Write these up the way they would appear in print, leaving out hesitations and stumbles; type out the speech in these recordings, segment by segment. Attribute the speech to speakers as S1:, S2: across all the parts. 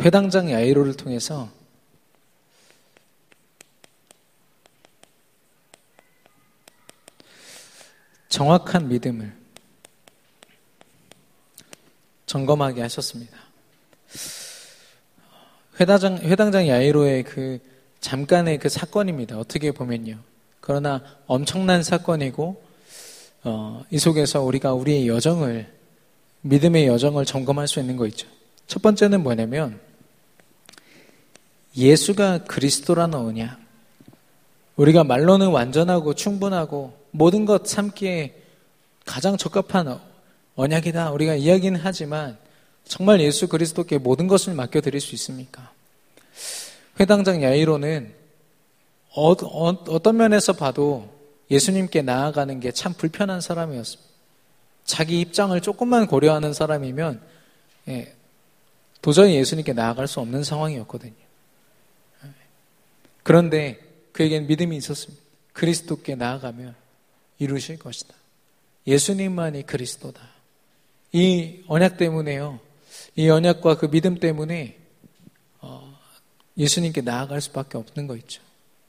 S1: 회당장 야이로를 통해서 정확한 믿음을 점검하게 하셨습니다. 회당장 야이로의 그 잠깐의 그 사건입니다. 어떻게 보면요. 그러나 엄청난 사건이고 이 속에서 우리가 우리의 여정을, 믿음의 여정을 점검할 수 있는 거 있죠. 첫 번째는 뭐냐면 예수가 그리스도라는 언약. 우리가 말로는 완전하고 충분하고 모든 것 참기에 가장 적합한 언약이다. 우리가 이야기는 하지만 정말 예수 그리스도께 모든 것을 맡겨드릴 수 있습니까? 회당장 야이로는 어떤 면에서 봐도 예수님께 나아가는 게 참 불편한 사람이었습니다. 자기 입장을 조금만 고려하는 사람이면 도저히 예수님께 나아갈 수 없는 상황이었거든요. 그런데 그에겐 믿음이 있었습니다. 그리스도께 나아가면 이루실 것이다. 예수님만이 그리스도다. 이 언약 때문에요. 이 언약과 그 믿음 때문에 예수님께 나아갈 수밖에 없는 거 있죠.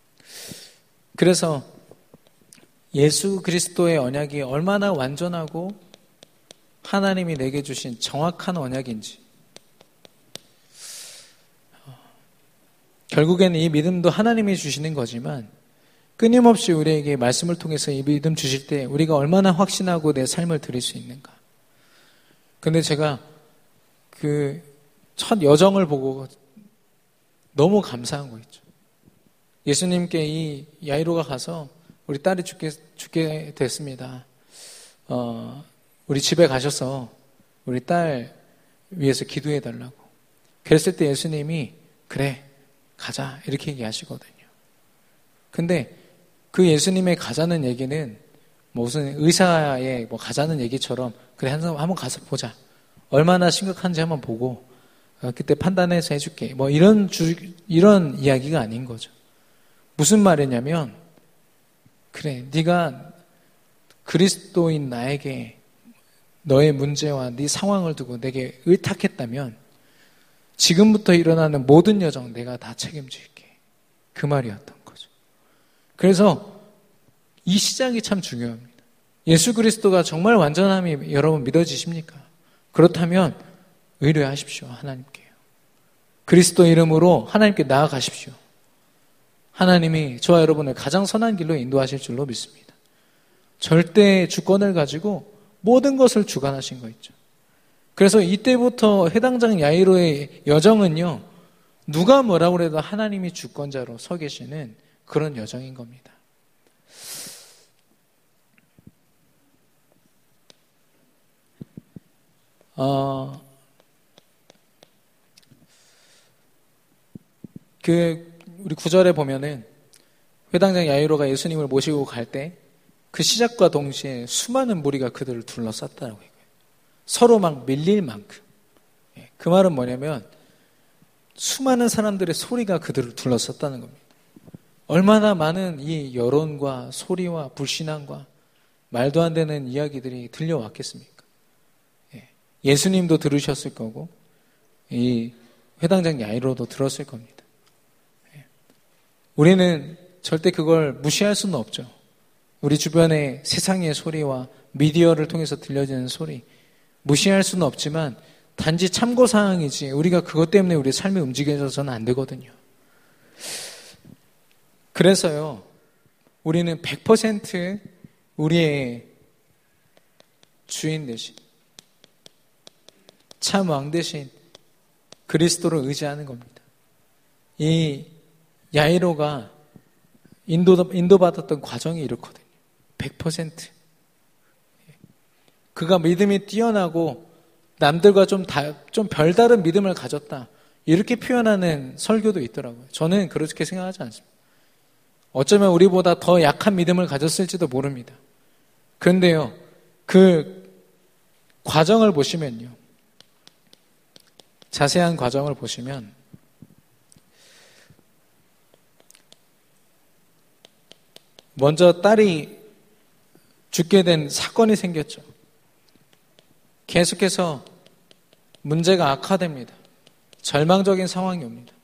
S1: 그래서 예수 그리스도의 언약이 얼마나 완전하고 하나님이 내게 주신 정확한 언약인지, 결국에는 이 믿음도 하나님이 주시는 거지만 끊임없이 우리에게 말씀을 통해서 이 믿음 주실 때 우리가 얼마나 확신하고 내 삶을 드릴 수 있는가. 근데 제가 그 첫 여정을 보고 너무 감사한 거 있죠. 예수님께 이 야이로가 가서 우리 딸이 죽게 됐습니다. 우리 집에 가셔서 우리 딸 위해서 기도해 달라고. 그랬을 때 예수님이 그래 가자 이렇게 얘기하시거든요. 근데 그 예수님의 가자는 얘기는 무슨 의사의 가자는 얘기처럼 그래 한번 가서 보자. 얼마나 심각한지 한번 보고 그때 판단해서 해줄게. 이런 이야기가 아닌 거죠. 무슨 말이냐면 그래 네가 그리스도인 나에게 너의 문제와 네 상황을 두고 내게 의탁했다면 지금부터 일어나는 모든 여정 내가 다 책임질게. 그 말이었던 거죠. 그래서 이 시작이 참 중요합니다. 예수 그리스도가 정말 완전함이 여러분 믿어지십니까? 그렇다면 의뢰하십시오. 하나님께요. 그리스도 이름으로 하나님께 나아가십시오. 하나님이 저와 여러분을 가장 선한 길로 인도하실 줄로 믿습니다. 절대 주권을 가지고 모든 것을 주관하신 거 있죠. 그래서 이때부터 해당장 야이로의 여정은요, 누가 뭐라고 해도 하나님이 주권자로 서 계시는 그런 여정인 겁니다. 우리 9절에 보면은 회당장 야이로가 예수님을 모시고 갈 때 그 시작과 동시에 수많은 무리가 그들을 둘러쌌다라고 해요. 서로 막 밀릴 만큼. 그 말은 뭐냐면 수많은 사람들의 소리가 그들을 둘러쌌다는 겁니다. 얼마나 많은 이 여론과 소리와 불신앙과 말도 안 되는 이야기들이 들려왔겠습니까? 예수님도 들으셨을 거고 이 회당장 야이로도 들었을 겁니다. 우리는 절대 그걸 무시할 수는 없죠. 우리 주변의 세상의 소리와 미디어를 통해서 들려지는 소리 무시할 수는 없지만 단지 참고사항이지 우리가 그것 때문에 우리 삶이 움직여져서는 안 되거든요. 그래서요, 우리는 100% 우리의 주인 대신 참 왕 대신 그리스도를 의지하는 겁니다. 이 야이로가 인도받았던 과정이 이렇거든요. 100%. 그가 믿음이 뛰어나고 남들과 좀 별다른 믿음을 가졌다. 이렇게 표현하는 설교도 있더라고요. 저는 그렇게 생각하지 않습니다. 어쩌면 우리보다 더 약한 믿음을 가졌을지도 모릅니다. 그런데요, 그 과정을 보시면요. 자세한 과정을 보시면 먼저 딸이 죽게 된 사건이 생겼죠. 계속해서 문제가 악화됩니다. 절망적인 상황이 옵니다.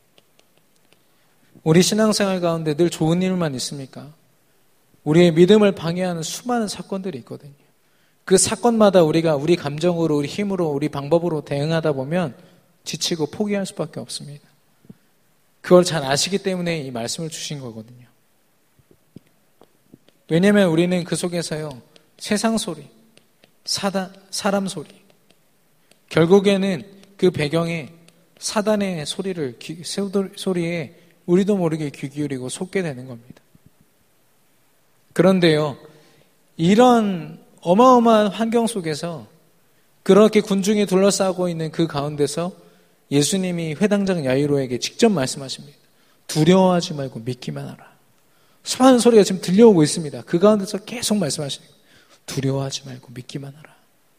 S1: 우리 신앙생활 가운데 늘 좋은 일만 있습니까? 우리의 믿음을 방해하는 수많은 사건들이 있거든요. 그 사건마다 우리가 우리 감정으로, 우리 힘으로, 우리 방법으로 대응하다 보면 지치고 포기할 수밖에 없습니다. 그걸 잘 아시기 때문에 이 말씀을 주신 거거든요. 왜냐하면 우리는 그 속에서요, 세상 소리, 사람 소리, 결국에는 그 배경에 사단의 소리에 우리도 모르게 귀 기울이고 속게 되는 겁니다. 그런데요, 이런 어마어마한 환경 속에서 그렇게 군중이 둘러싸고 있는 그 가운데서 예수님이 회당장 야이로에게 직접 말씀하십니다. 두려워하지 말고 믿기만 하라. 수많은 소리가 지금 들려오고 있습니다. 그 가운데서 계속 말씀하시는 거예요. 두려워하지 말고 믿기만 하라.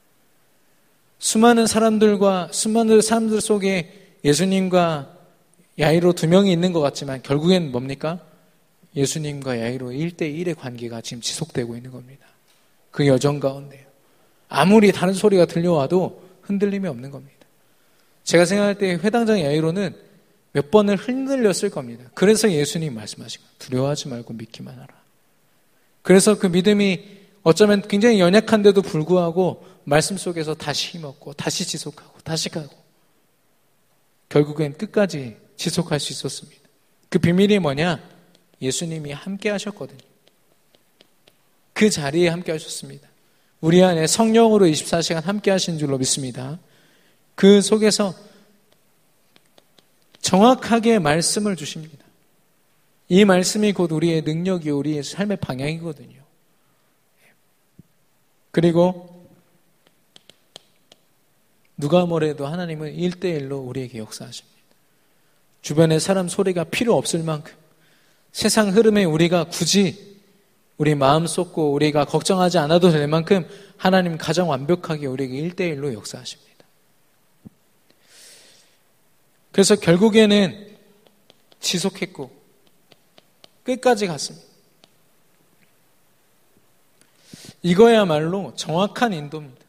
S1: 수많은 사람들 속에 예수님과 야이로 두 명이 있는 것 같지만 결국엔 뭡니까? 예수님과 야이로 1대1의 관계가 지금 지속되고 있는 겁니다. 그 여정 가운데요. 아무리 다른 소리가 들려와도 흔들림이 없는 겁니다. 제가 생각할 때 회당장 야이로는 몇 번을 흔들렸을 겁니다. 그래서 예수님 말씀하신 거예요. 두려워하지 말고 믿기만 하라. 그래서 그 믿음이 어쩌면 굉장히 연약한데도 불구하고 말씀 속에서 다시 힘없고 다시 지속하고 다시 가고 결국엔 끝까지 지속할 수 있었습니다. 그 비밀이 뭐냐? 예수님이 함께 하셨거든요. 그 자리에 함께 하셨습니다. 우리 안에 성령으로 24시간 함께 하신 줄로 믿습니다. 그 속에서 정확하게 말씀을 주십니다. 이 말씀이 곧 우리의 능력이 우리의 삶의 방향이거든요. 그리고 누가 뭐래도 하나님은 1대1로 우리에게 역사하십니다. 주변에 사람 소리가 필요 없을 만큼 세상 흐름에 우리가 굳이 우리 마음 쏟고 우리가 걱정하지 않아도 될 만큼 하나님 가장 완벽하게 우리에게 1대1로 역사하십니다. 그래서 결국에는 지속했고 끝까지 갔습니다. 이거야말로 정확한 인도입니다.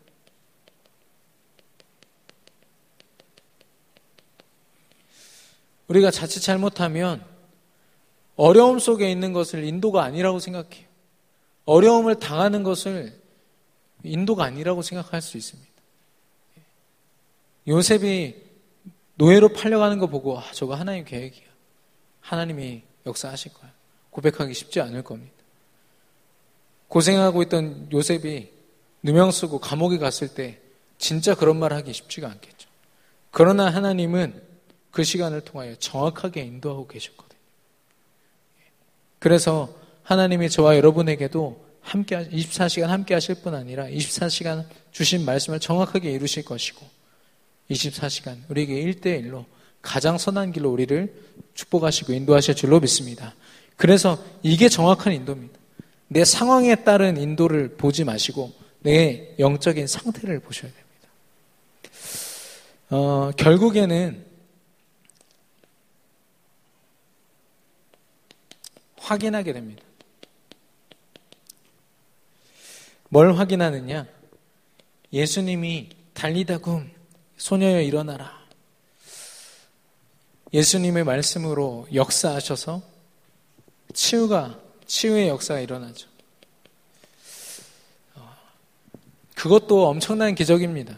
S1: 우리가 자칫 잘못하면 어려움 속에 있는 것을 인도가 아니라고 생각해요. 어려움을 당하는 것을 인도가 아니라고 생각할 수 있습니다. 요셉이 노예로 팔려가는 거 보고 저거 하나님 계획이야. 하나님이 역사하실 거야. 고백하기 쉽지 않을 겁니다. 고생하고 있던 요셉이 누명 쓰고 감옥에 갔을 때 진짜 그런 말 하기 쉽지가 않겠죠. 그러나 하나님은 그 시간을 통하여 정확하게 인도하고 계셨거든요. 그래서 하나님이 저와 여러분에게도 24시간 함께 하실 뿐 아니라 24시간 주신 말씀을 정확하게 이루실 것이고 24시간 우리에게 1대1로 가장 선한 길로 우리를 축복하시고 인도하실 줄로 믿습니다. 그래서 이게 정확한 인도입니다. 내 상황에 따른 인도를 보지 마시고 내 영적인 상태를 보셔야 됩니다. 결국에는 확인하게 됩니다. 뭘 확인하느냐? 예수님이 달리다굼 소녀여 일어나라. 예수님의 말씀으로 역사하셔서 치유의 역사가 일어나죠. 그것도 엄청난 기적입니다.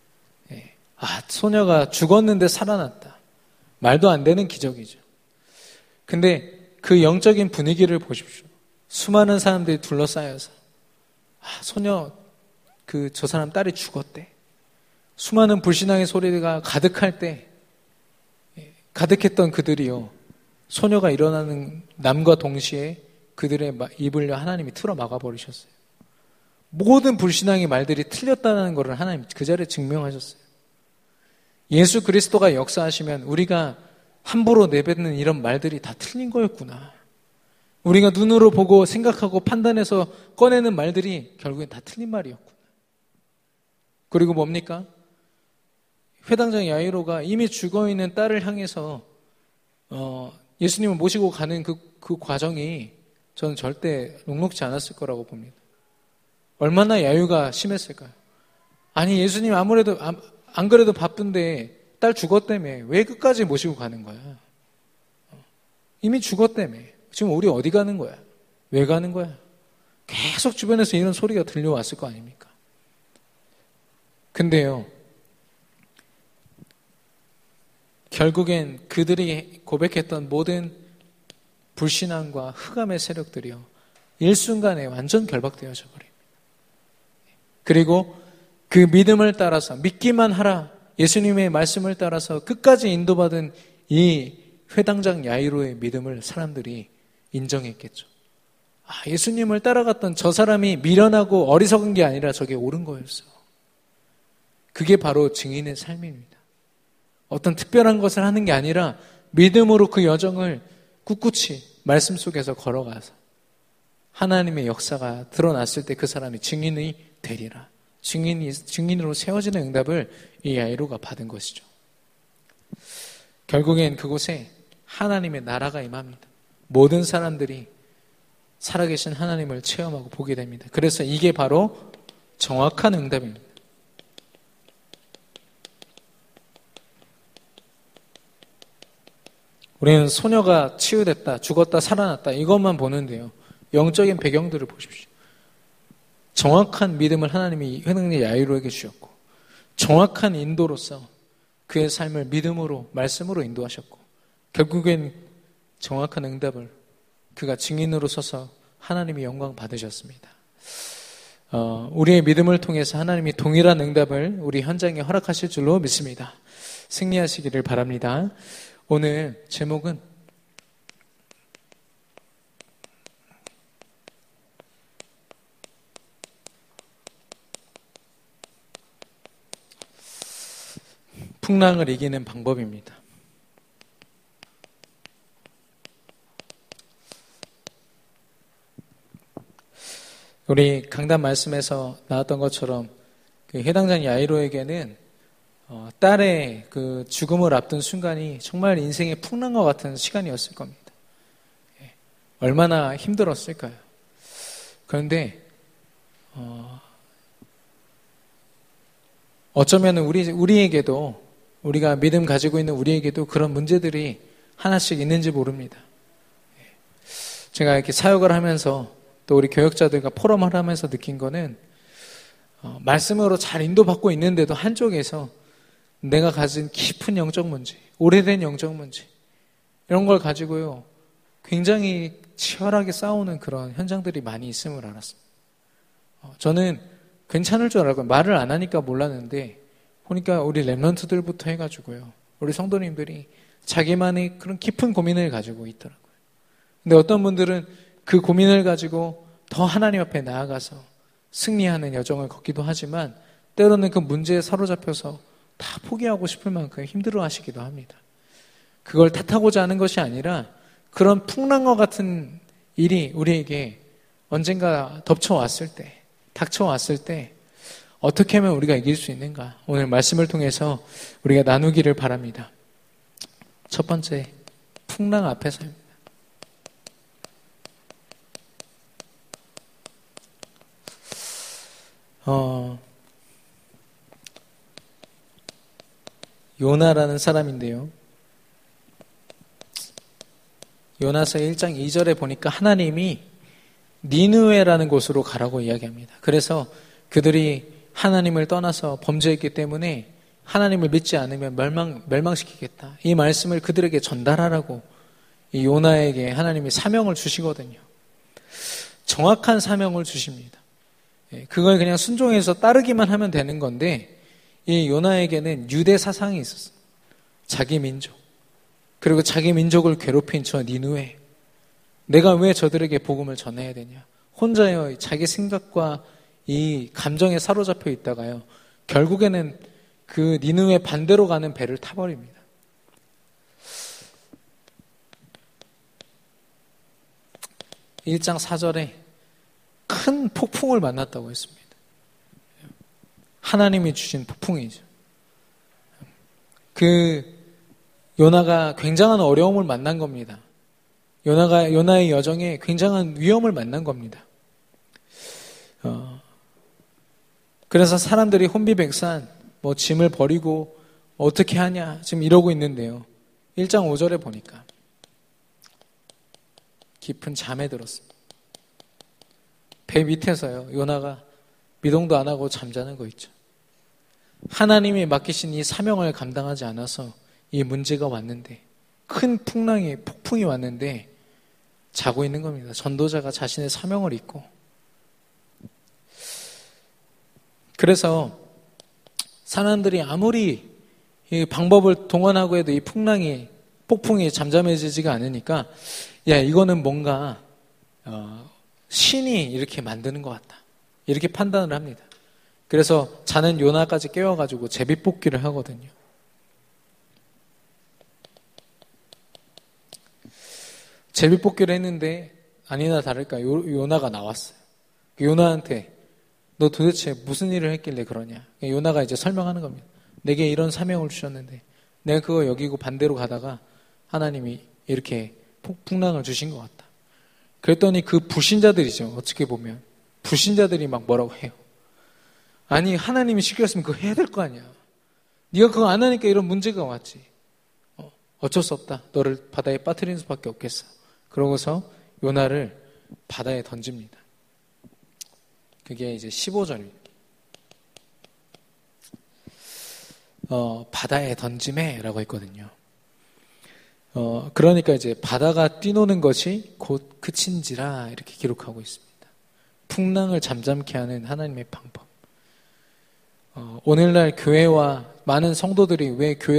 S1: 소녀가 죽었는데 살아났다. 말도 안 되는 기적이죠. 근데 그 영적인 분위기를 보십시오. 수많은 사람들이 둘러싸여서 소녀 저 사람 딸이 죽었대. 수많은 불신앙의 소리가 가득할 때 가득했던 그들이요. 소녀가 일어나는 남과 동시에 그들의 입을 하나님이 틀어 막아버리셨어요. 모든 불신앙의 말들이 틀렸다는 것을 하나님 그 자리에 증명하셨어요. 예수 그리스도가 역사하시면 우리가 함부로 내뱉는 이런 말들이 다 틀린 거였구나. 우리가 눈으로 보고 생각하고 판단해서 꺼내는 말들이 결국엔 다 틀린 말이었구나. 그리고 뭡니까? 회당장 야이로가 이미 죽어있는 딸을 향해서 예수님을 모시고 가는 그 과정이 저는 절대 녹록지 않았을 거라고 봅니다. 얼마나 야유가 심했을까요? 아니 예수님 아무래도 안 그래도 바쁜데 딸 죽었다며. 왜 끝까지 모시고 가는 거야? 이미 죽었다며. 지금 우리 어디 가는 거야? 왜 가는 거야? 계속 주변에서 이런 소리가 들려왔을 거 아닙니까? 근데요, 결국엔 그들이 고백했던 모든 불신앙과 흑암의 세력들이요, 일순간에 완전 결박되어져 버립니다. 그리고 그 믿음을 따라서, 믿기만 하라, 예수님의 말씀을 따라서 끝까지 인도받은 이 회당장 야이로의 믿음을 사람들이 인정했겠죠. 예수님을 따라갔던 저 사람이 미련하고 어리석은 게 아니라 저게 옳은 거였어. 그게 바로 증인의 삶입니다. 어떤 특별한 것을 하는 게 아니라 믿음으로 그 여정을 꿋꿋이 말씀 속에서 걸어가서 하나님의 역사가 드러났을 때 그 사람이 증인이 되리라. 증인으로 세워지는 응답을 이 야이로가 받은 것이죠. 결국엔 그곳에 하나님의 나라가 임합니다. 모든 사람들이 살아계신 하나님을 체험하고 보게 됩니다. 그래서 이게 바로 정확한 응답입니다. 우리는 소녀가 치유됐다, 죽었다, 살아났다 이것만 보는데요. 영적인 배경들을 보십시오. 정확한 믿음을 하나님이 회당장 야이로에게 주셨고 정확한 인도로서 그의 삶을 믿음으로, 말씀으로 인도하셨고 결국엔 정확한 응답을 그가 증인으로 서서 하나님이 영광 받으셨습니다. 우리의 믿음을 통해서 하나님이 동일한 응답을 우리 현장에 허락하실 줄로 믿습니다. 승리하시기를 바랍니다. 오늘 제목은 풍랑을 이기는 방법입니다. 우리 강단 말씀에서 나왔던 것처럼 그 해당장 야이로에게는 딸의 그 죽음을 앞둔 순간이 정말 인생의 풍랑과 같은 시간이었을 겁니다. 얼마나 힘들었을까요? 그런데 어쩌면 우리에게도, 우리가 믿음 가지고 있는 우리에게도 그런 문제들이 하나씩 있는지 모릅니다. 제가 이렇게 사역을 하면서 또 우리 교역자들과 포럼을 하면서 느낀 거는 말씀으로 잘 인도받고 있는데도 한쪽에서 내가 가진 깊은 영적 문제, 오래된 영적 문제 이런 걸 가지고요 굉장히 치열하게 싸우는 그런 현장들이 많이 있음을 알았습니다. 저는 괜찮을 줄 알고 말을 안 하니까 몰랐는데 보니까 우리 랩런트들부터 해가지고요 우리 성도님들이 자기만의 그런 깊은 고민을 가지고 있더라고요. 근데 어떤 분들은 그 고민을 가지고 더 하나님 앞에 나아가서 승리하는 여정을 걷기도 하지만 때로는 그 문제에 사로잡혀서 다 포기하고 싶을 만큼 힘들어 하시기도 합니다. 그걸 탓하고자 하는 것이 아니라 그런 풍랑과 같은 일이 우리에게 언젠가 덮쳐왔을 때, 닥쳐왔을 때 어떻게 하면 우리가 이길 수 있는가? 오늘 말씀을 통해서 우리가 나누기를 바랍니다. 첫 번째, 풍랑 앞에서입니다. 요나라는 사람인데요. 요나서 1장 2절에 보니까 하나님이 니느웨라는 곳으로 가라고 이야기합니다. 그래서 그들이 하나님을 떠나서 범죄했기 때문에 하나님을 믿지 않으면 멸망시키겠다. 이 말씀을 그들에게 전달하라고 이 요나에게 하나님이 사명을 주시거든요. 정확한 사명을 주십니다. 그걸 그냥 순종해서 따르기만 하면 되는 건데 이 요나에게는 유대 사상이 있었어요. 자기 민족. 그리고 자기 민족을 괴롭힌 저 니느웨. 내가 왜 저들에게 복음을 전해야 되냐. 혼자요 자기 생각과 이 감정에 사로잡혀 있다가요. 결국에는 그 니느웨 반대로 가는 배를 타버립니다. (1장 4절에) 큰 폭풍을 만났다고 했습니다. 하나님이 주신 폭풍이죠. 그 요나가 굉장한 어려움을 만난 겁니다. 요나의 여정에 굉장한 위험을 만난 겁니다. 그래서 사람들이 혼비백산, 짐을 버리고 어떻게 하냐 지금 이러고 있는데요. 1장 5절에 보니까 깊은 잠에 들었습니다. 배 밑에서요. 요나가 미동도 안 하고 잠자는 거 있죠. 하나님이 맡기신 이 사명을 감당하지 않아서 이 문제가 왔는데, 큰 폭풍이 왔는데 자고 있는 겁니다. 전도자가 자신의 사명을 잊고. 그래서 사람들이 아무리 이 방법을 동원하고 해도 이 폭풍이 잠잠해지지가 않으니까, 야, 이거는 뭔가 신이 이렇게 만드는 것 같다, 이렇게 판단을 합니다. 그래서 자는 요나까지 깨워가지고 제비뽑기를 하거든요. 제비뽑기를 했는데 아니나 다를까 요나가 나왔어요. 요나한테 너 도대체 무슨 일을 했길래 그러냐. 요나가 이제 설명하는 겁니다. 내게 이런 사명을 주셨는데 내가 그거 여기고 반대로 가다가 하나님이 이렇게 풍랑을 주신 것 같다. 그랬더니 그 불신자들이죠. 어떻게 보면 불신자들이 막 뭐라고 해요. 아니, 하나님이 시켰으면 그거 해야 될 거 아니야. 네가 그거 안 하니까 이런 문제가 왔지. 어쩔 수 없다. 너를 바다에 빠뜨리는 수밖에 없겠어. 그러고서 요나를 바다에 던집니다. 그게 이제 15절입니다. 바다에 던짐에라고 했거든요. 그러니까 이제 바다가 뛰노는 것이 곧 그친지라 이렇게 기록하고 있습니다. 풍랑을 잠잠케 하는 하나님의 방법. 오늘날 교회와 많은 성도들이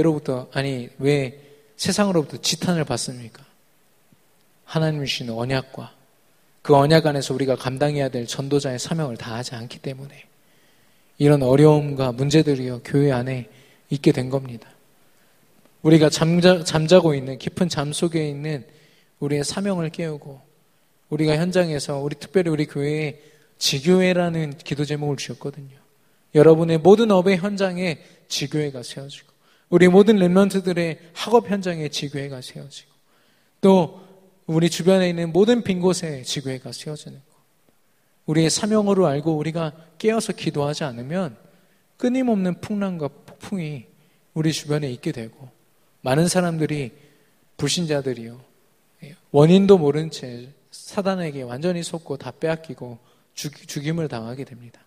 S1: 왜 세상으로부터 지탄을 받습니까? 하나님이 주시는 언약과 그 언약 안에서 우리가 감당해야 될 전도자의 사명을 다하지 않기 때문에 이런 어려움과 문제들이 교회 안에 있게 된 겁니다. 우리가 잠자고 있는 깊은 잠 속에 있는 우리의 사명을 깨우고, 우리가 현장에서 특별히 우리 교회에 지교회라는 기도 제목을 주셨거든요. 여러분의 모든 업의 현장에 지교회가 세워지고, 우리 모든 렘넌트들의 학업 현장에 지교회가 세워지고, 또 우리 주변에 있는 모든 빈 곳에 지교회가 세워지는 것. 우리의 사명으로 알고 우리가 깨어서 기도하지 않으면 끊임없는 풍랑과 폭풍이 우리 주변에 있게 되고, 많은 사람들이, 불신자들이요, 원인도 모른 채 사단에게 완전히 속고 다 빼앗기고 죽임을 당하게 됩니다.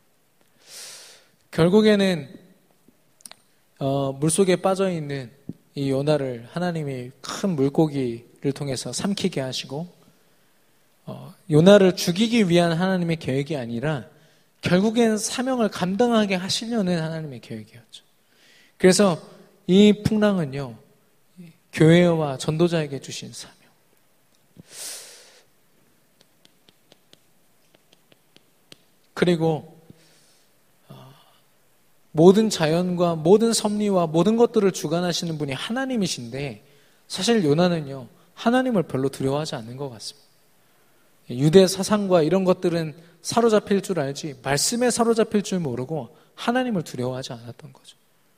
S1: 결국에는 물속에 빠져있는 이 요나를 하나님이 큰 물고기를 통해서 삼키게 하시고, 요나를 죽이기 위한 하나님의 계획이 아니라 결국엔 사명을 감당하게 하시려는 하나님의 계획이었죠. 그래서 이 풍랑은요, 교회와 전도자에게 주신 사명. 그리고 모든 자연과 모든 섭리와 모든 것들을 주관하시는 분이 하나님이신데, 사실 요나는요, 하나님을 별로 두려워하지 않는 것 같습니다. 유대 사상과 이런 것들은 사로잡힐 줄 알지 말씀에 사로잡힐 줄 모르고 하나님을 두려워하지 않았던 거죠.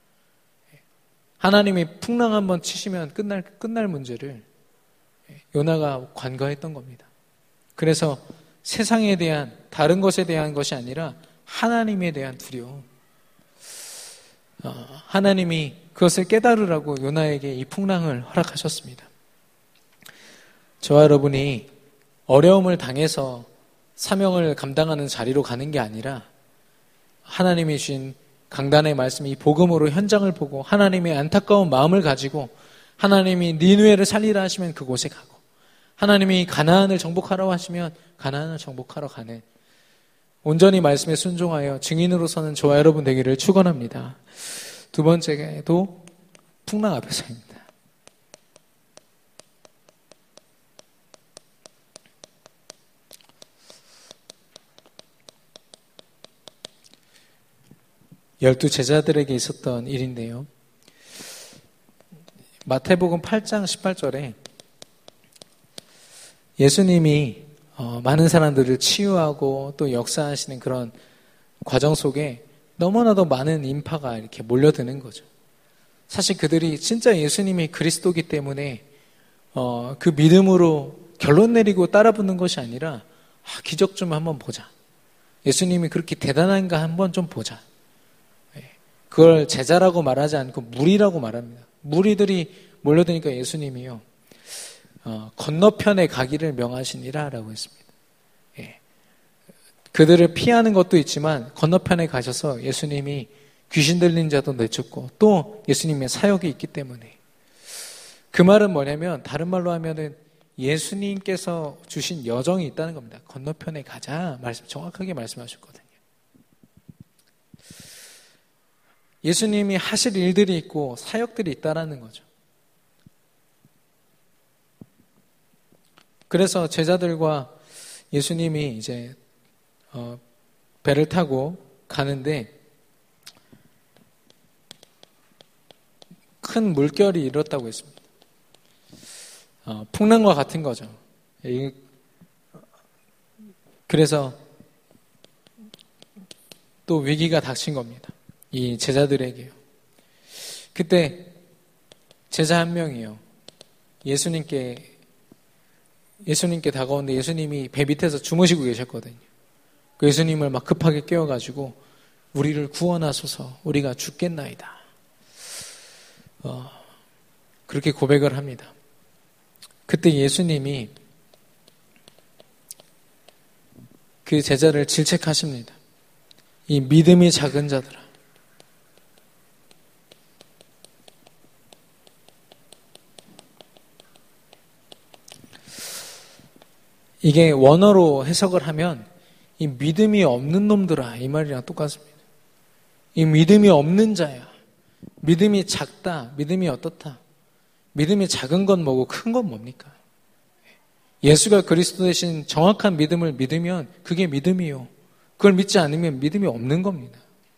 S1: 하나님이 풍랑 한번 치시면 끝날 문제를 요나가 관과했던 겁니다. 그래서 세상에 대한, 다른 것에 대한 것이 아니라 하나님에 대한 두려움, 하나님이 그것을 깨달으라고 요나에게 이 풍랑을 허락하셨습니다. 저와 여러분이 어려움을 당해서 사명을 감당하는 자리로 가는 게 아니라 하나님이 주신 강단의 말씀, 이 복음으로 현장을 보고 하나님의 안타까운 마음을 가지고 하나님이 니느웨를 살리라 하시면 그곳에 가고, 하나님이 가나안을 정복하라고 하시면 가나안을 정복하러 가는, 온전히 말씀에 순종하여 증인으로서는 저와 여러분 되기를 축원합니다. 두 번째도 풍랑 앞에서입니다. 열두 제자들에게 있었던 일인데요. 마태복음 8장 18절에 예수님이 많은 사람들을 치유하고 또 역사하시는 그런 과정 속에 너무나도 많은 인파가 이렇게 몰려드는 거죠. 사실 그들이 진짜 예수님이 그리스도기 때문에 그 믿음으로 결론 내리고 따라붙는 것이 아니라 기적 좀 한번 보자. 예수님이 그렇게 대단한가 한번 좀 보자. 그걸 제자라고 말하지 않고 무리라고 말합니다. 무리들이 몰려드니까 예수님이요. 건너편에 가기를 명하시니라 라고 했습니다. 예. 그들을 피하는 것도 있지만 건너편에 가셔서 예수님이 귀신 들린 자도 내쫓고 또 예수님의 사역이 있기 때문에 그 말은 뭐냐면 다른 말로 하면은 예수님께서 주신 여정이 있다는 겁니다. 건너편에 가자 정확하게 말씀하셨거든요. 예수님이 하실 일들이 있고 사역들이 있다라는 거죠. 그래서 제자들과 예수님이 이제 배를 타고 가는데 큰 물결이 일었다고 했습니다. 풍랑과 같은 거죠. 그래서 또 위기가 닥친 겁니다. 이 제자들에게요. 그때 제자 한 명이요. 예수님께 다가오는데 예수님이 배 밑에서 주무시고 계셨거든요. 그 예수님을 막 급하게 깨워가지고 우리를 구원하소서 우리가 죽겠나이다. 그렇게 고백을 합니다. 그때 예수님이 그 제자를 질책하십니다. 이 믿음이 작은 자들아. 이게 원어로 해석을 하면 이 믿음이 없는 놈들아 이 말이랑 똑같습니다. 이 믿음이 없는 자야. 믿음이 작다. 믿음이 어떻다. 믿음이 작은 건 뭐고 큰 건 뭡니까? 예수가 그리스도 대신 정확한 믿음을 믿으면 그게 믿음이요. 그걸 믿지 않으면 믿음이 없는 겁니다.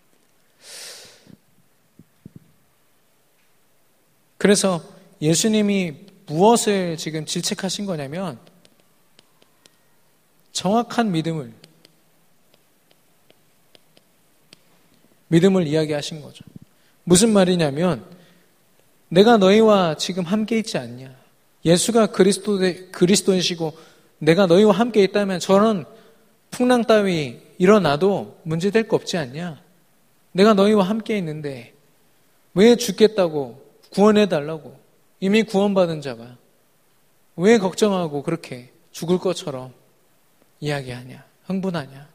S1: 그래서 예수님이 무엇을 지금 질책하신 거냐면 정확한 믿음을 이야기하신 거죠. 무슨 말이냐면 내가 너희와 지금 함께 있지 않냐. 예수가 그리스도이시고 내가 너희와 함께 있다면 저런 풍랑 따위 일어나도 문제될 거 없지 않냐. 내가 너희와 함께 있는데 왜 죽겠다고 구원해달라고 이미 구원받은 자가 왜 걱정하고 그렇게 죽을 것처럼 이야기하냐, 흥분하냐.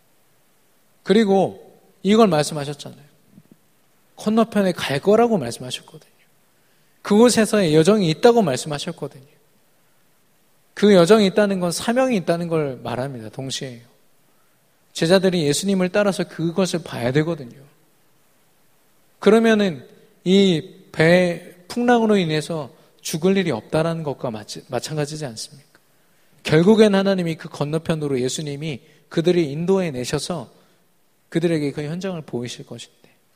S1: 그리고 이걸 말씀하셨잖아요. 건너편에 갈 거라고 말씀하셨거든요. 그곳에서의 여정이 있다고 말씀하셨거든요. 그 여정이 있다는 건 사명이 있다는 걸 말합니다. 동시에요. 제자들이 예수님을 따라서 그것을 봐야 되거든요. 그러면은 이 배 풍랑으로 인해서 죽을 일이 없다라는 것과 마찬가지지 않습니까? 결국엔 하나님이 그 건너편으로 예수님이 그들을 인도해 내셔서 그들에게 그 현장을 보이실 것인데.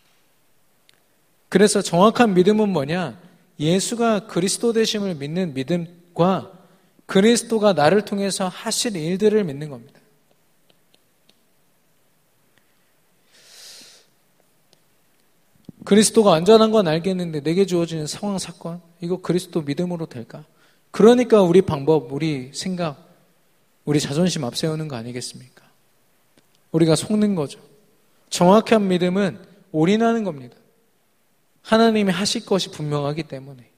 S1: 그래서 정확한 믿음은 뭐냐? 예수가 그리스도 되심을 믿는 믿음과 그리스도가 나를 통해서 하실 일들을 믿는 겁니다. 그리스도가 안전한 건 알겠는데 내게 주어지는 상황, 사건, 이거 그리스도 믿음으로 될까? 그러니까 우리 방법, 우리 생각, 우리 자존심 앞세우는 거 아니겠습니까? 우리가 속는 거죠. 정확한 믿음은 올인하는 겁니다. 하나님이 하실 것이 분명하기 때문에.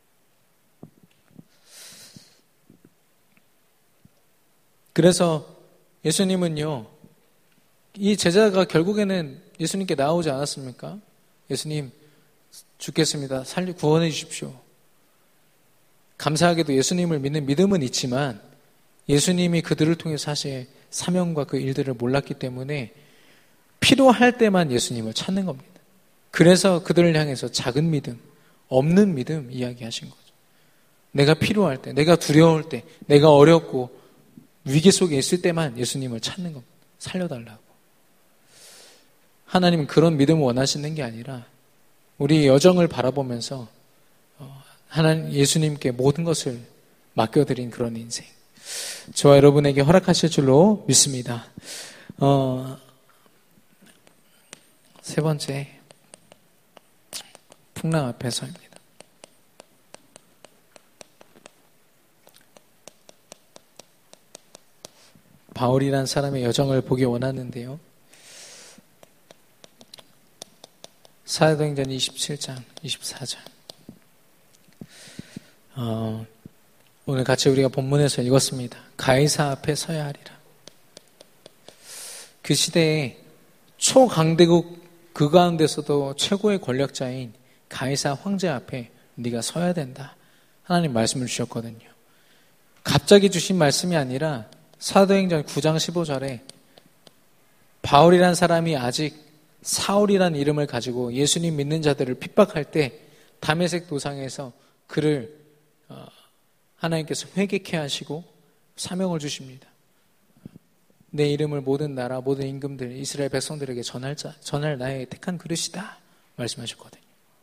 S1: 그래서 예수님은요, 이 제자가 결국에는 예수님께 나오지 않았습니까? 예수님, 죽겠습니다. 구원해 주십시오. 감사하게도 예수님을 믿는 믿음은 있지만 예수님이 그들을 통해서 하실 사명과 그 일들을 몰랐기 때문에 필요할 때만 예수님을 찾는 겁니다. 그래서 그들을 향해서 작은 믿음, 없는 믿음 이야기하신 거죠. 내가 필요할 때, 내가 두려울 때, 내가 어렵고 위기 속에 있을 때만 예수님을 찾는 겁니다. 살려달라고. 하나님은 그런 믿음을 원하시는 게 아니라 우리 여정을 바라보면서 하나님 예수님께 모든 것을 맡겨드린 그런 인생. 저와 여러분에게 허락하실 줄로 믿습니다. 세 번째, 풍랑 앞에서입니다. 바울이라는 사람의 여정을 보기 원하는데요. 사도행전 27장, 24절. 오늘 같이 우리가 본문에서 읽었습니다. 가이사 앞에 서야 하리라. 그 시대에 초강대국 그 가운데서도 최고의 권력자인 가이사 황제 앞에 네가 서야 된다. 하나님 말씀을 주셨거든요. 갑자기 주신 말씀이 아니라 사도행전 9장 15절에 바울이란 사람이 아직 사울이란 이름을 가지고 예수님 믿는 자들을 핍박할 때 다메섹 도상에서 그를 하나님께서 회개케 하시고 사명을 주십니다. 내 이름을 모든 나라 모든 임금들 이스라엘 백성들에게 전할 나의 택한 그릇이다 말씀하셨거든요.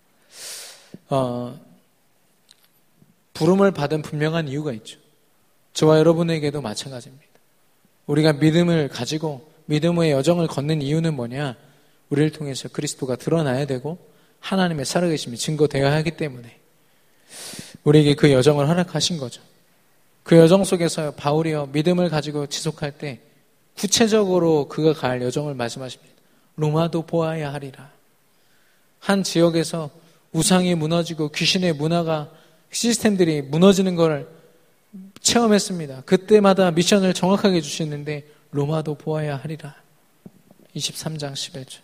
S1: 부름을 받은 분명한 이유가 있죠. 저와 여러분에게도 마찬가지입니다. 우리가 믿음을 가지고 믿음의 여정을 걷는 이유는 뭐냐? 우리를 통해서 그리스도가 드러나야 되고 하나님의 살아계심이 증거되어야 하기 때문에 우리에게 그 여정을 허락하신 거죠. 그 여정 속에서 바울이요 믿음을 가지고 지속할 때 구체적으로 그가 갈 여정을 말씀하십니다. 로마도 보아야 하리라. 한 지역에서 우상이 무너지고 귀신의 문화가 시스템들이 무너지는 걸 체험했습니다. 그때마다 미션을 정확하게 주시는데 로마도 보아야 하리라. 23장 11절.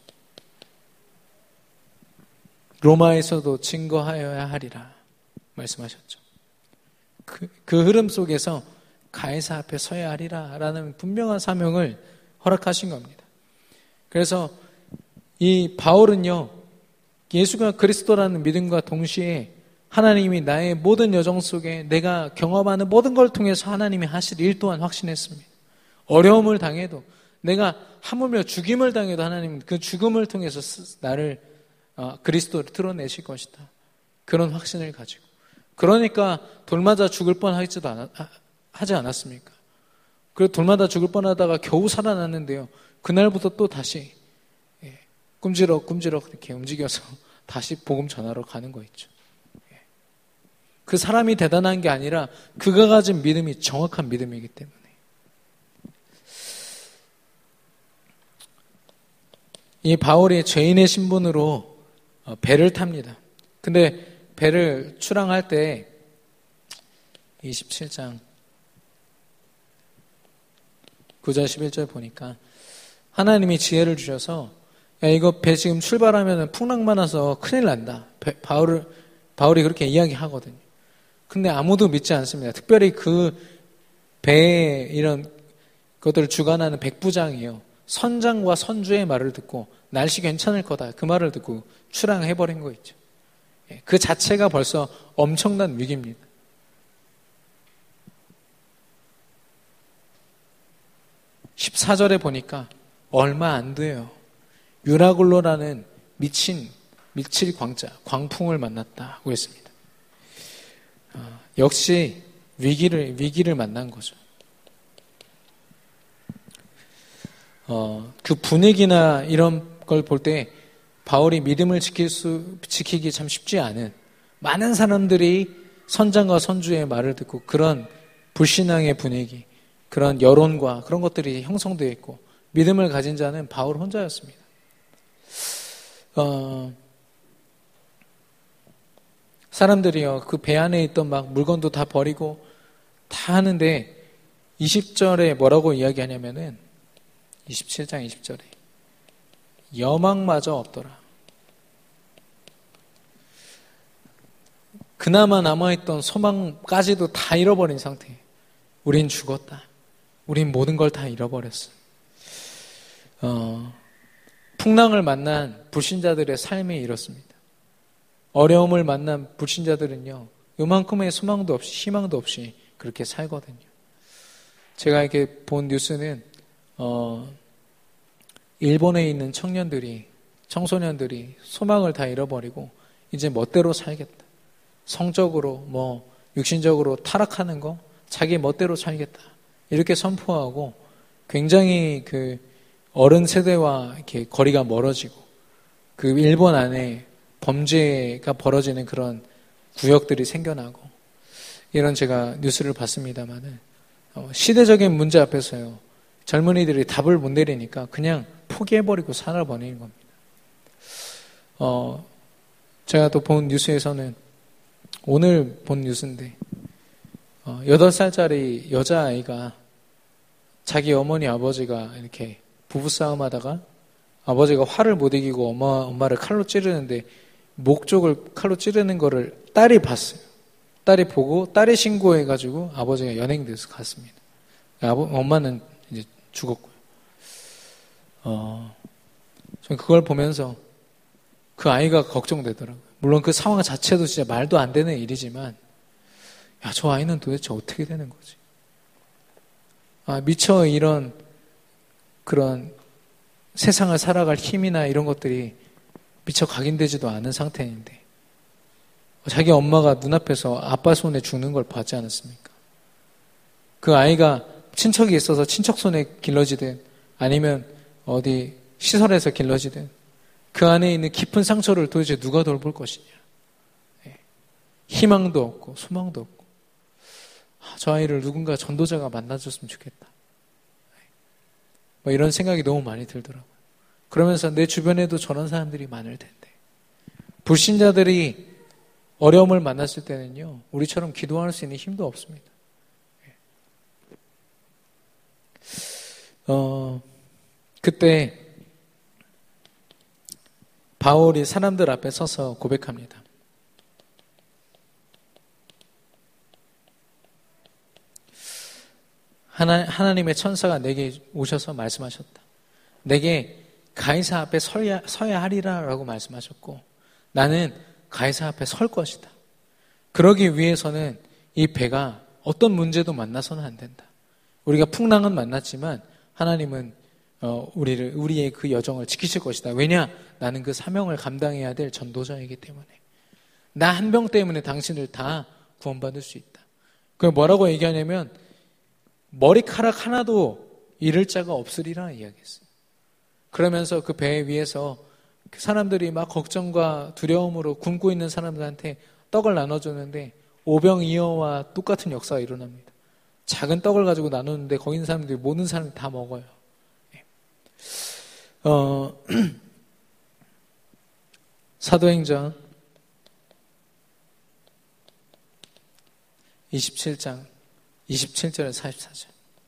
S1: 로마에서도 증거하여야 하리라 말씀하셨죠. 그 흐름 속에서 가이사 앞에 서야 하리라 라는 분명한 사명을 허락하신 겁니다. 그래서 이 바울은요 예수가 그리스도라는 믿음과 동시에 하나님이 나의 모든 여정 속에 내가 경험하는 모든 걸 통해서 하나님이 하실 일 또한 확신했습니다. 어려움을 당해도 내가 하물며 죽임을 당해도 하나님 그 죽음을 통해서 나를 그리스도를 드러내실 것이다. 그런 확신을 가지고 그러니까 돌맞아 죽을 하지 않았습니까? 그리고 돌맞아 죽을 뻔하다가 겨우 살아났는데요. 그날부터 또 다시 꿈지럭 이렇게 움직여서 다시 복음 전하러 가는 거 있죠. 그 사람이 대단한 게 아니라 그가 가진 믿음이 정확한 믿음이기 때문에. 이 바울이 죄인의 신분으로 배를 탑니다. 근데 배를 출항할 때 27장 9절 11절 보니까 하나님이 지혜를 주셔서 야 이거 배 지금 출발하면 풍랑만 와서 큰일 난다. 바울이 그렇게 이야기하거든요. 근데 아무도 믿지 않습니다. 특별히 그 배에 이런 것들을 주관하는 백부장이요. 선장과 선주의 말을 듣고 날씨 괜찮을 거다. 그 말을 듣고 출항해버린 거 있죠. 그 자체가 벌써 엄청난 위기입니다. (14절에) 보니까 얼마 안 돼요. 유라굴로라는 미칠 광풍을 만났다고 했습니다. 역시 위기를 만난 거죠. 그 분위기나 이런 걸 볼 때 바울이 믿음을 지키기 참 쉽지 않은 많은 사람들이 선장과 선주의 말을 듣고 그런 불신앙의 분위기, 그런 여론과 그런 것들이 형성되어 있고 믿음을 가진 자는 바울 혼자였습니다. 사람들이요 그 배 안에 있던 막 물건도 다 버리고 다 하는데 20절에 뭐라고 이야기하냐면은 27장 20절에 여망마저 없더라. 그나마 남아있던 소망까지도 다 잃어버린 상태. 우린 죽었다. 우린 모든 걸 다 잃어버렸어. 풍랑을 만난 불신자들의 삶이 이렇습니다. 어려움을 만난 불신자들은요, 요만큼의 소망도 없이, 희망도 없이 그렇게 살거든요. 제가 이렇게 본 뉴스는, 일본에 있는 청소년들이 소망을 다 잃어버리고, 이제 멋대로 살겠다. 성적으로, 육신적으로 타락하는 거, 자기 멋대로 살겠다. 이렇게 선포하고, 굉장히 그 어른 세대와 이렇게 거리가 멀어지고, 그 일본 안에 범죄가 벌어지는 그런 구역들이 생겨나고 이런 제가 뉴스를 봤습니다만은 시대적인 문제 앞에서요 젊은이들이 답을 못 내리니까 그냥 포기해버리고 살아버리는 겁니다. 제가 또 본 뉴스에서는 오늘 본 뉴스인데 8살짜리 여자아이가 자기 어머니 아버지가 이렇게 부부싸움 하다가 아버지가 화를 못 이기고 엄마를 칼로 찌르는데 목 쪽을 칼로 찌르는 거를 딸이 봤어요. 딸이 보고 딸이 신고해가지고 아버지가 연행돼서 갔습니다. 엄마는 이제 죽었고요. 저는 그걸 보면서 그 아이가 걱정되더라고요. 물론 그 상황 자체도 진짜 말도 안 되는 일이지만, 야, 저 아이는 도대체 어떻게 되는 거지? 미처 이런 그런 세상을 살아갈 힘이나 이런 것들이 미처 각인되지도 않은 상태인데, 자기 엄마가 눈앞에서 아빠 손에 죽는 걸 봤지 않았습니까? 그 아이가 친척이 있어서 친척 손에 길러지든 아니면 어디 시설에서 길러지든 그 안에 있는 깊은 상처를 도대체 누가 돌볼 것이냐. 희망도 없고 소망도 없고 저 아이를 누군가 전도자가 만나줬으면 좋겠다. 뭐 이런 생각이 너무 많이 들더라고요. 그러면서 내 주변에도 저런 사람들이 많을 텐데 불신자들이 어려움을 만났을 때는요, 우리처럼 기도할 수 있는 힘도 없습니다. 그때 바울이 사람들 앞에 서서 고백합니다. 하나님의 천사가 내게 오셔서 말씀하셨다. 내게 가이사 앞에 서야 하리라 라고 말씀하셨고 나는 가이사 앞에 설 것이다. 그러기 위해서는 이 배가 어떤 문제도 만나서는 안 된다. 우리가 풍랑은 만났지만 하나님은 우리의 그 여정을 지키실 것이다. 왜냐? 나는 그 사명을 감당해야 될 전도자이기 때문에. 나 한 명 때문에 당신을 다 구원받을 수 있다. 그 뭐라고 얘기하냐면 머리카락 하나도 잃을 자가 없으리라 이야기했어요. 그러면서 그 배 위에서 사람들이 막 걱정과 두려움으로 굶고 있는 사람들한테 떡을 나눠주는데 오병이어와 똑같은 역사가 일어납니다. 작은 떡을 가지고 나누는데 거기 있는 사람들이 모든 사람들이 다 먹어요. 사도행전 27장 27절에서 44절.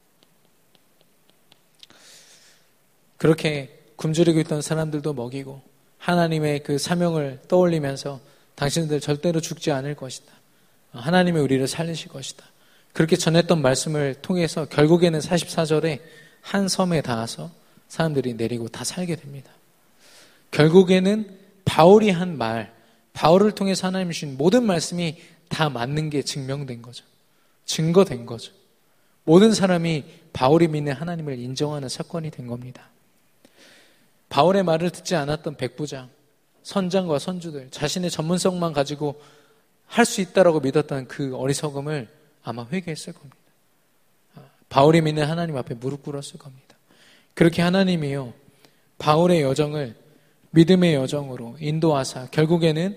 S1: 그렇게 굶주리고 있던 사람들도 먹이고 하나님의 그 사명을 떠올리면서 당신들 절대로 죽지 않을 것이다. 하나님이 우리를 살리실 것이다. 그렇게 전했던 말씀을 통해서 결국에는 44절에 한 섬에 닿아서 사람들이 내리고 다 살게 됩니다. 결국에는 바울이 한 말, 바울을 통해서 하나님이 주신 모든 말씀이 다 맞는 게 증명된 거죠. 증거된 거죠. 모든 사람이 바울이 믿는 하나님을 인정하는 사건이 된 겁니다. 바울의 말을 듣지 않았던 백부장, 선장과 선주들, 자신의 전문성만 가지고 할 수 있다라고 믿었던 그 어리석음을 아마 회개했을 겁니다. 바울이 믿는 하나님 앞에 무릎 꿇었을 겁니다. 그렇게 하나님이요, 바울의 여정을 믿음의 여정으로 인도하사 결국에는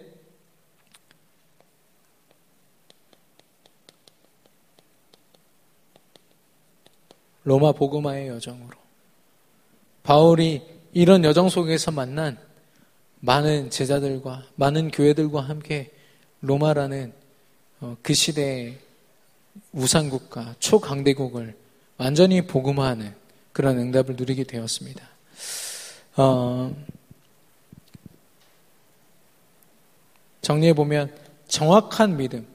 S1: 로마 복음화의 여정으로 바울이 이런 여정 속에서 만난 많은 제자들과 많은 교회들과 함께 로마라는 그 시대의 우상국가, 초강대국을 완전히 복음화하는 그런 응답을 누리게 되었습니다. 정리해보면 정확한 믿음,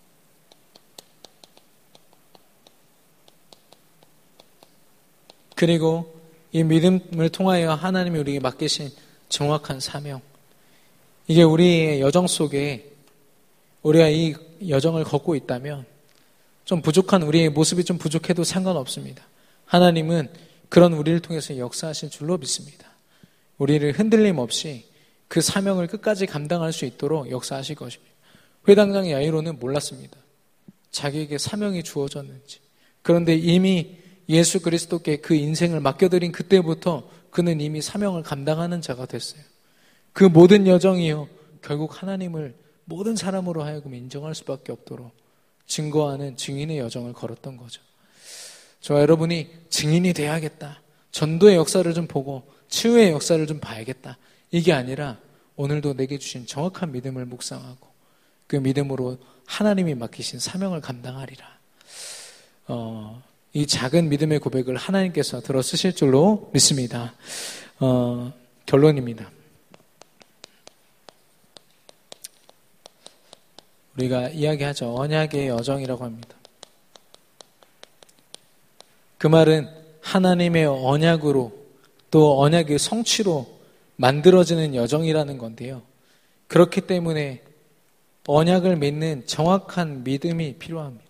S1: 그리고 이 믿음을 통하여 하나님이 우리에게 맡기신 정확한 사명, 이게 우리의 여정 속에 우리가 이 여정을 걷고 있다면 좀 부족한 우리의 모습이 좀 부족해도 상관없습니다. 하나님은 그런 우리를 통해서 역사하실 줄로 믿습니다. 우리를 흔들림 없이 그 사명을 끝까지 감당할 수 있도록 역사하실 것입니다. 회당장 야이로는 몰랐습니다. 자기에게 사명이 주어졌는지. 그런데 이미 예수 그리스도께 그 인생을 맡겨드린 그때부터 그는 이미 사명을 감당하는 자가 됐어요. 그 모든 여정이요, 결국 하나님을 모든 사람으로 하여금 인정할 수밖에 없도록 증거하는 증인의 여정을 걸었던 거죠. 저와 여러분이 증인이 돼야겠다, 전도의 역사를 좀 보고 치유의 역사를 좀 봐야겠다, 이게 아니라 오늘도 내게 주신 정확한 믿음을 묵상하고 그 믿음으로 하나님이 맡기신 사명을 감당하리라. 이 작은 믿음의 고백을 하나님께서 들어 쓰실 줄로 믿습니다. 결론입니다. 우리가 이야기하죠. 언약의 여정이라고 합니다. 그 말은 하나님의 언약으로 또 언약의 성취로 만들어지는 여정이라는 건데요. 그렇기 때문에 언약을 믿는 정확한 믿음이 필요합니다.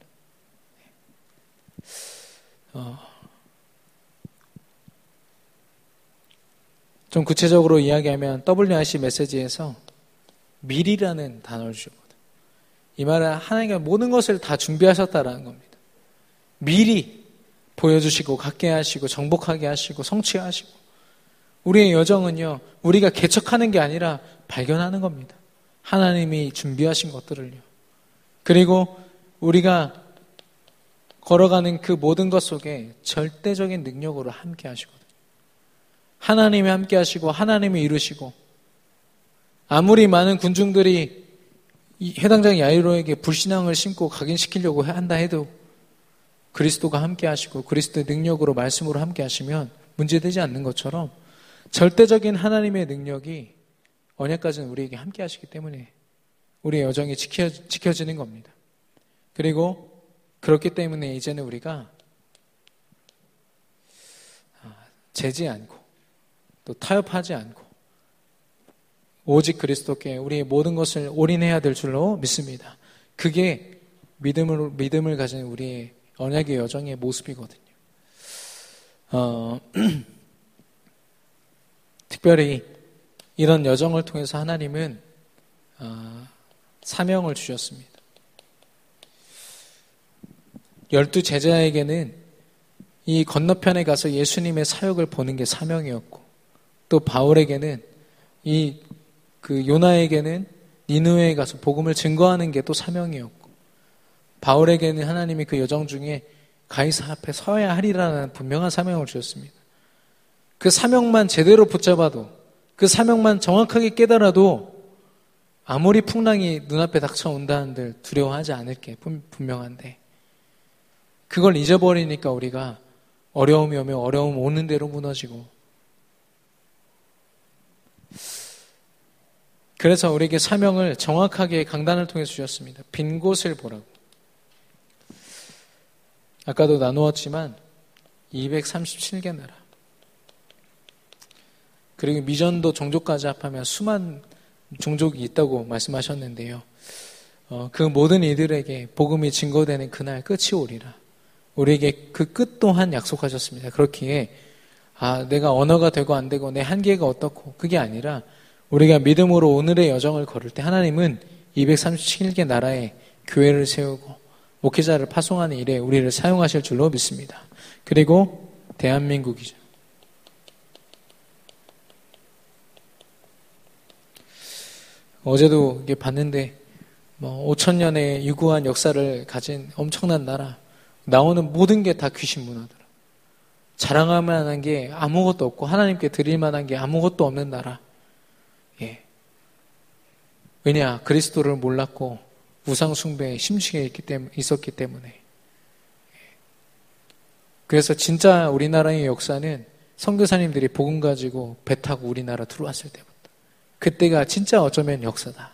S1: 좀 구체적으로 이야기하면 WRC 메시지에서 미리라는 단어를 주거든요. 이 말은 하나님께서 모든 것을 다 준비하셨다라는 겁니다. 미리 보여주시고 갖게 하시고 정복하게 하시고 성취하시고 우리의 여정은요. 우리가 개척하는 게 아니라 발견하는 겁니다. 하나님이 준비하신 것들을요. 그리고 우리가 걸어가는 그 모든 것 속에 절대적인 능력으로 함께 하시거든요. 하나님이 함께 하시고 하나님이 이루시고 아무리 많은 군중들이 해당장 야이로에게 불신앙을 심고 각인시키려고 한다 해도 그리스도가 함께 하시고 그리스도의 능력으로 말씀으로 함께 하시면 문제되지 않는 것처럼 절대적인 하나님의 능력이 언약까지는 우리에게 함께 하시기 때문에 우리의 여정이 지켜지는 겁니다. 그리고 그렇기 때문에 이제는 우리가 재지 않고 또 타협하지 않고 오직 그리스도께 우리의 모든 것을 올인해야 될 줄로 믿습니다. 그게 믿음을 가진 우리의 언약의 여정의 모습이거든요. 특별히 이런 여정을 통해서 하나님은 사명을 주셨습니다. 12 제자에게는 이 건너편에 가서 예수님의 사역을 보는 게 사명이었고 또 바울에게는 그 요나에게는 니느웨에 가서 복음을 증거하는 게 또 사명이었고 바울에게는 하나님이 그 여정 중에 가이사 앞에 서야 하리라는 분명한 사명을 주셨습니다. 그 사명만 제대로 붙잡아도 그 사명만 정확하게 깨달아도 아무리 풍랑이 눈앞에 닥쳐온다 한들 두려워하지 않을 게 분명한데 그걸 잊어버리니까 우리가 어려움이 오면 어려움 오는 대로 무너지고 그래서 우리에게 사명을 정확하게 강단을 통해서 주셨습니다. 빈 곳을 보라고. 아까도 나누었지만 237개 나라 그리고 미전도 종족까지 합하면 수만 종족이 있다고 말씀하셨는데요. 그 모든 이들에게 복음이 증거되는 그날 끝이 오리라. 우리에게 그 끝 또한 약속하셨습니다. 그렇기에 내가 언어가 되고 안 되고 내 한계가 어떻고 그게 아니라 우리가 믿음으로 오늘의 여정을 걸을 때 하나님은 237개 나라에 교회를 세우고 목회자를 파송하는 일에 우리를 사용하실 줄로 믿습니다. 그리고 대한민국이죠. 어제도 이게 봤는데 5,000년의 유구한 역사를 가진 엄청난 나라 나오는 모든 게 다 귀신 문화더라. 자랑할 만한 게 아무것도 없고 하나님께 드릴 만한 게 아무것도 없는 나라. 예. 왜냐? 그리스도를 몰랐고 우상 숭배에 심취해 있었기 때문에. 그래서 진짜 우리나라의 역사는 선교사님들이 복음 가지고 배 타고 우리나라 들어왔을 때부터. 그때가 진짜 어쩌면 역사다.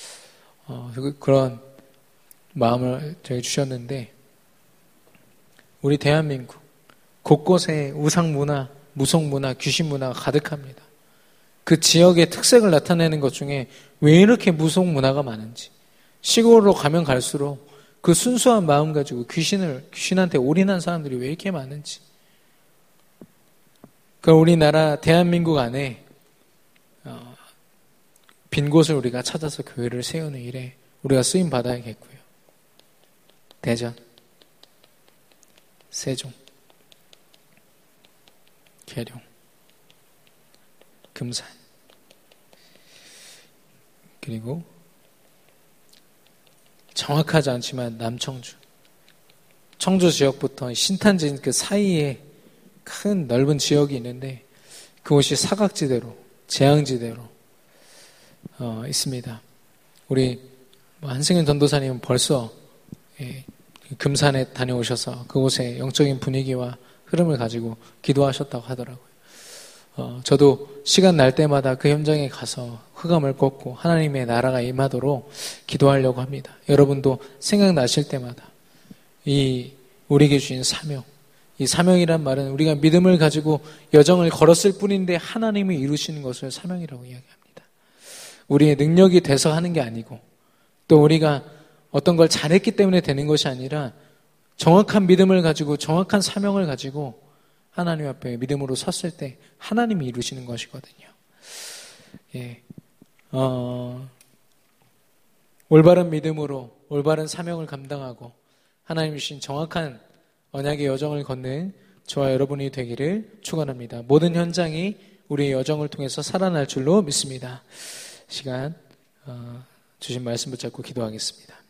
S1: 그런 마음을 저희 주셨는데 우리 대한민국 곳곳에 우상 문화, 무속 문화, 귀신 문화가 가득합니다. 그 지역의 특색을 나타내는 것 중에 왜 이렇게 무속 문화가 많은지 시골로 가면 갈수록 그 순수한 마음 가지고 귀신한테 올인한 사람들이 왜 이렇게 많은지 우리나라 대한민국 안에 빈 곳을 우리가 찾아서 교회를 세우는 일에 우리가 쓰임 받아야겠고요. 대전, 세종, 계룡, 금산, 그리고 정확하지 않지만 남청주, 청주 지역부터 신탄진 그 사이에 큰 넓은 지역이 있는데 그곳이 사각지대로, 재앙지대로 있습니다. 우리 한승현 전도사님은 벌써 금산에 다녀오셔서 그곳의 영적인 분위기와 흐름을 가지고 기도하셨다고 하더라고요. 저도 시간 날 때마다 그 현장에 가서 흑암을 꺾고 하나님의 나라가 임하도록 기도하려고 합니다. 여러분도 생각나실 때마다 우리에게 주신 사명, 이 사명이란 말은 우리가 믿음을 가지고 여정을 걸었을 뿐인데 하나님이 이루시는 것을 사명이라고 이야기합니다. 우리의 능력이 돼서 하는 게 아니고 또 우리가 어떤 걸 잘했기 때문에 되는 것이 아니라 정확한 믿음을 가지고 정확한 사명을 가지고 하나님 앞에 믿음으로 섰을 때 하나님이 이루시는 것이거든요. 올바른 믿음으로 올바른 사명을 감당하고 하나님이 주신 정확한 언약의 여정을 걷는 저와 여러분이 되기를 축원합니다. 모든 현장이 우리의 여정을 통해서 살아날 줄로 믿습니다. 시간 주신 말씀 붙잡고 기도하겠습니다.